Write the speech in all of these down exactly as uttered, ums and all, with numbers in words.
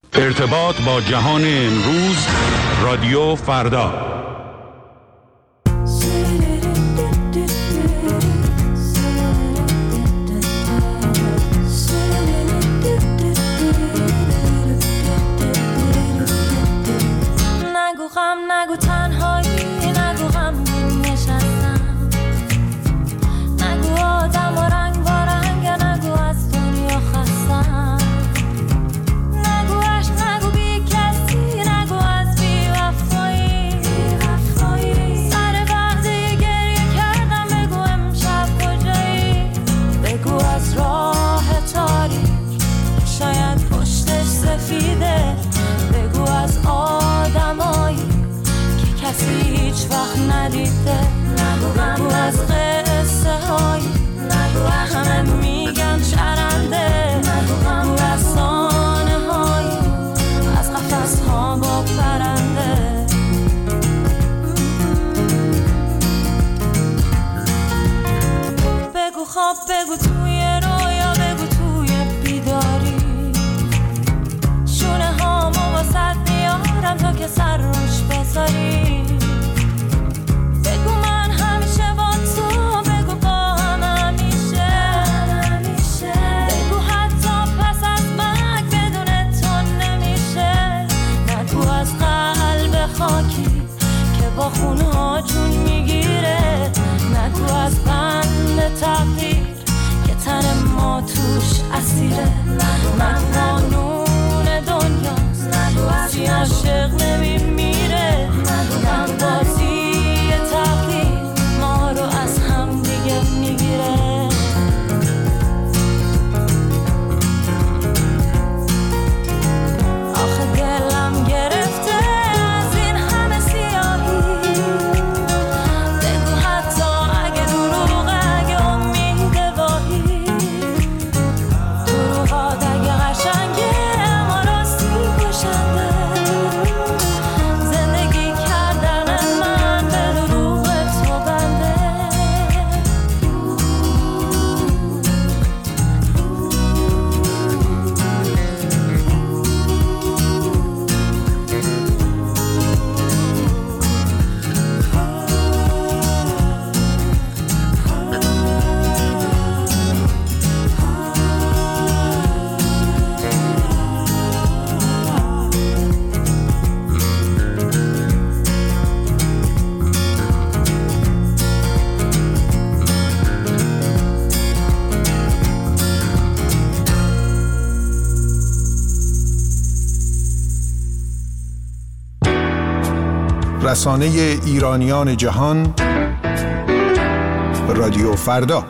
ارتباط با جهان امروز، رادیو فردا. نگو غم، نگو تنهایی، نگو غمگین نشستم، نگو آدم و رنگ با رنگ، نگو از دنیا خستم، نگو عشق، نگو بی کسی، نگو از بی وفایی، سر وقتی گریه کردم بگو امشب کجایی، بگو از راه تاریک شاید پشتش سفیده، بگو از آدمایی که کسی هیچ وقت ندیده، بگو از قصه هایی همه میگن چرنده، بگو از سانه هایی از قفس ها با پرنده، بگو خواب، بگو توی رویا، بگو توی بیداری، شونه هامو واسد میارم تا که سر روش بذاری، بگو من همیشه با تو، بگو با هم همیشه، بگو حتی پس از مرگ بدون تو نمیشه، نگو از قلب خاکی که با خونها جون میگیره، نگو از بند تقدیر که تن ما توش اسیره، نگو قانون دنیاست کسی عاشق نمیمیره، من بازی تقدیر ما رو از هم دیگه میگیره، آخه دلم گرفته از این همه سیاهی، بگو حتی اگه دروغه، اگه امید واهی، دروغات اگه قشنگه اما راستی کشنده، زندگی کردن من به دروغ تو بنده، رسانه ایرانیان جهان، رادیو فردا.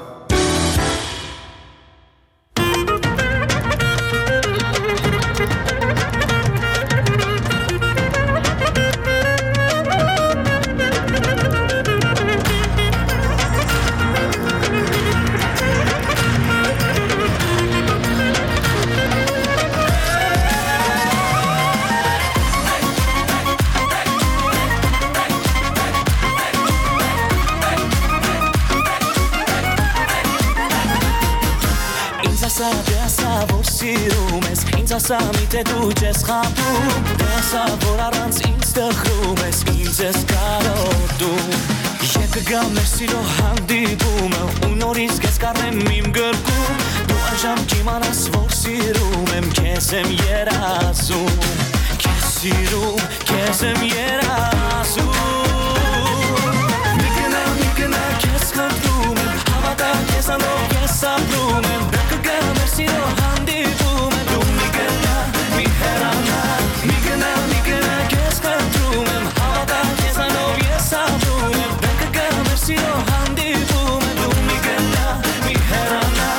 Samite duces khatu Desa vorarans instagrumes Inzes karo du Jek gamer silo handi bume Unoris kes karem mim gërku Du ajam kimanas vorsirum Kesem jerasu Kesirum Kesem jerasu Mikna mikna kes kandrum Havada kesano kesabrum Dek gamer silo handi bume Miherana, migna, migna, kes kantrumem Havada kesano yesabrumem Benka gamer silo handi bumem Du migna, miherana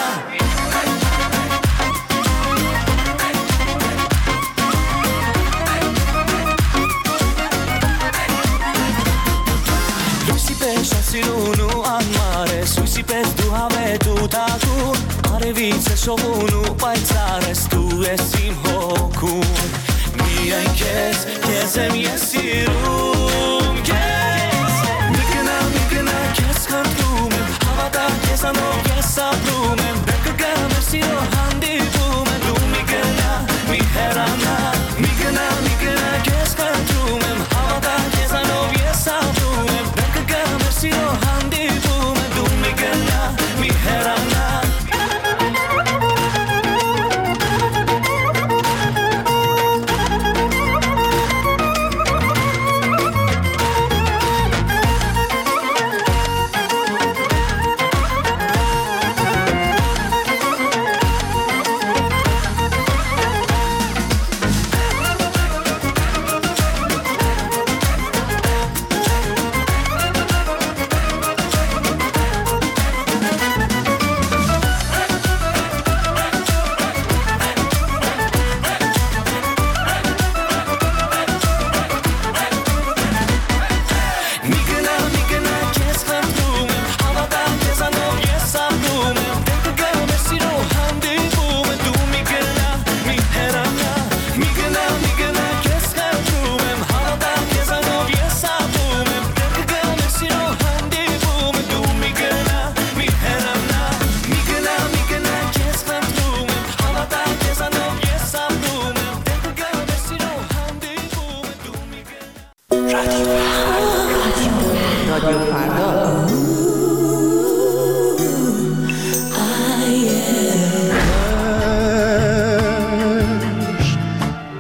Luisi pesha silunu anmare Suisi pes du have tu taku Arevice shovunu paitzares Tu esim hokun Mia kes, kesem yesirum Kes Mikna, mikna, kes kantrumem Havada kesano yesabrumem Benka gamer silo handi bumem Du migna, miherana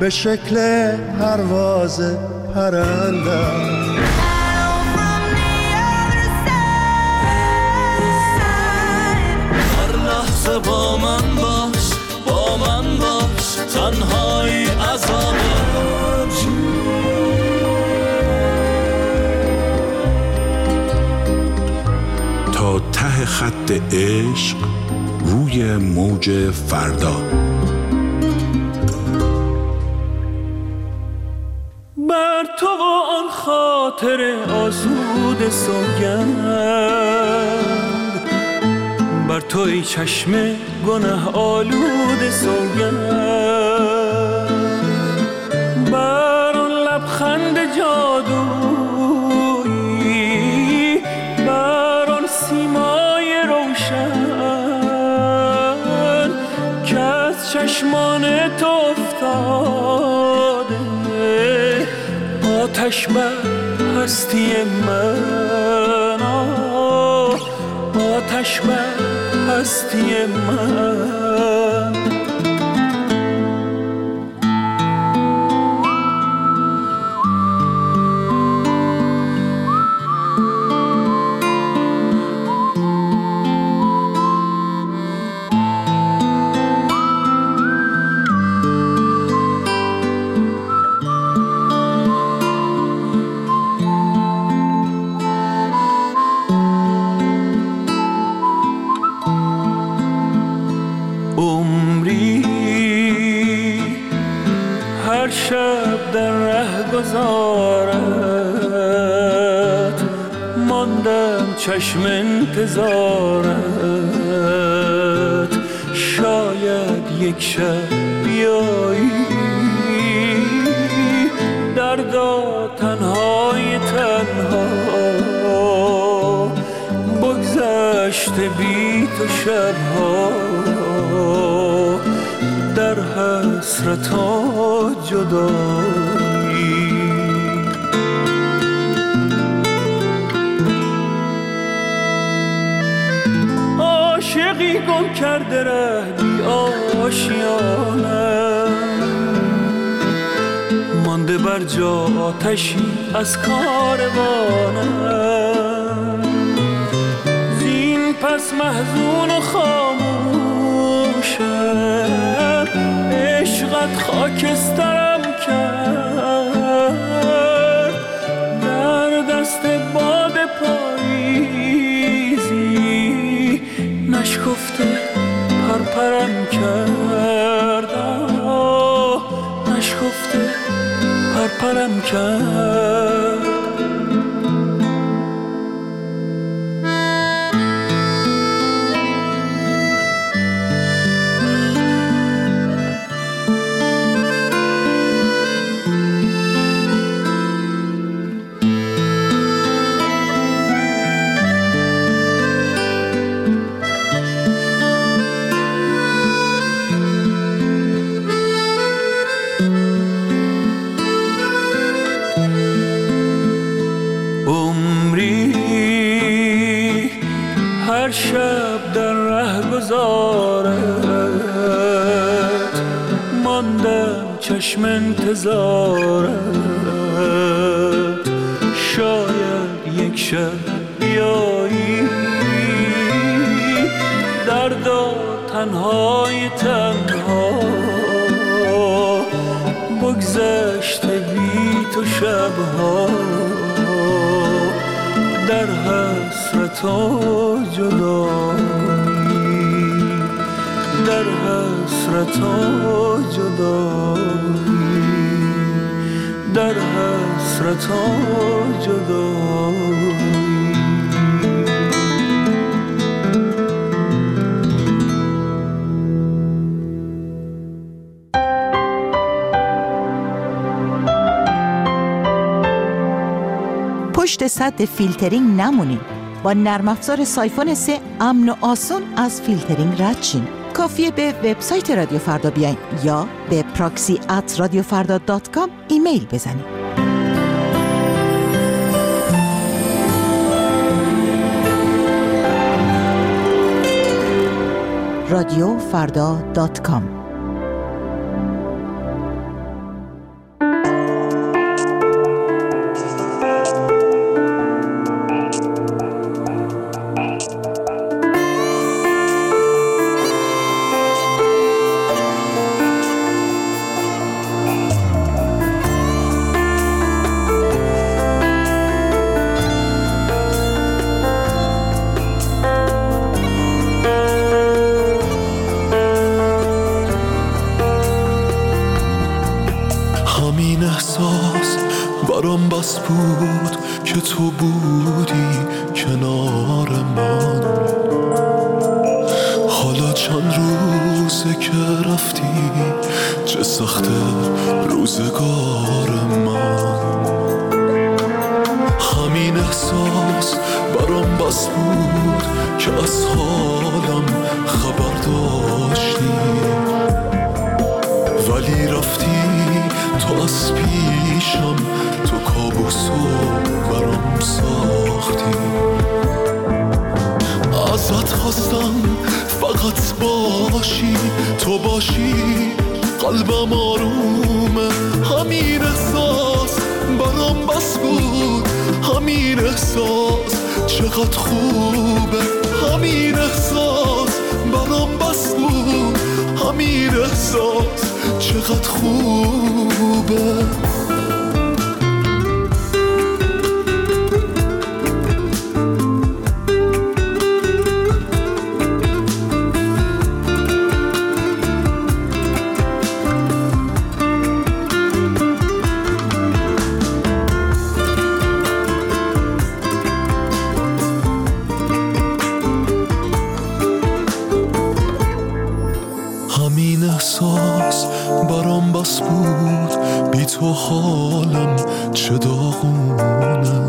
به شکل پرواز پرنده. هر لحظه با من باش، با من باش، تنهایی عذابه. تا ته خط عشق روی موج فردا. بر تو و آن خاطر آسود سوگند، بر تو ای چشم گناه آلود سوگند، بر آن لبخند جادویی، بر آن سیمای روشن که از چشمان تو افتاده، آتش بر هستی من، آتش بر هستی من. گذارت ماندم چشم انتظارت، شاید یک شب بیایی دردا تنهای تنها، بگذشته بی تو شبها در حسرت و جدایی. عاشقی گم کرده ره بی آشیانم، مانده بر جا آتشی از کاروانم، زین پس محزون و خاموشم، عشقت خاکسترم کرد، در دست باد پاییزی نشکفته پرپرم کرد، نشکفته پرپرم کرد. هر شب در ره گذارت ماندم چشم انتظارت، شاید یک شب بیایی دردا تنهای تنها، بگذشته بی تو شبها در حسرت و جدایی، در حسرت و جدایی، در حسرت و جدایی. پشت سد فیلترینگ نمونین. با نرم افزار سایفون سه امن و آسون از فیلترینگ رد شین. کافیه به وبسایت رادیو فردا بیاین یا به پراکسی ات رادیو فردا دات کام ایمیل بزنین. رادیو فردا دات کام همین احساس برام بس بود که تو بودی کنار من. حالا چند روزه که رفتی، چه سخته روزگار من. همین احساس برام بس بود که از حالم خبر داشتی، ولی رفتی تو از پیشم، تو کابوسو برام ساختی. ازت خواستم فقط باشی، تو باشی قلبم آرومه. همین احساس برام بس بود، همین احساس چقدر خوبه. همین احساس برام بس بود، همین احساس چقدر خوبه. همین احساس برام بس بود، بی تو حالم چه داغونه.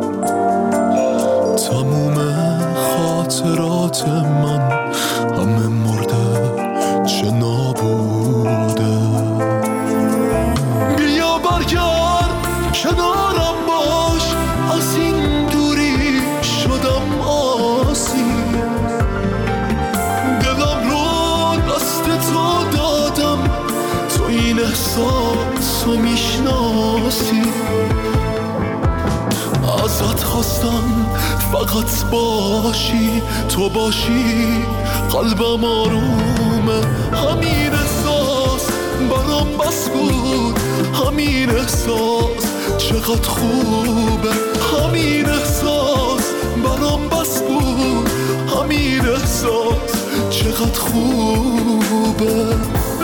تموم خاطرات من همه مرده، چه نابوده. بیا برگرد کنارم باش، از این دوری شدم آسی. تو دادم، تو این احساس رو میشناسی. ازت خواستم فقط باشی، تو باشی قلبم آرومه. همین احساس برام بس بود، همین احساس چقدر خوبه. همین احساس برام بس بود، همین احساس چقدر خوبه.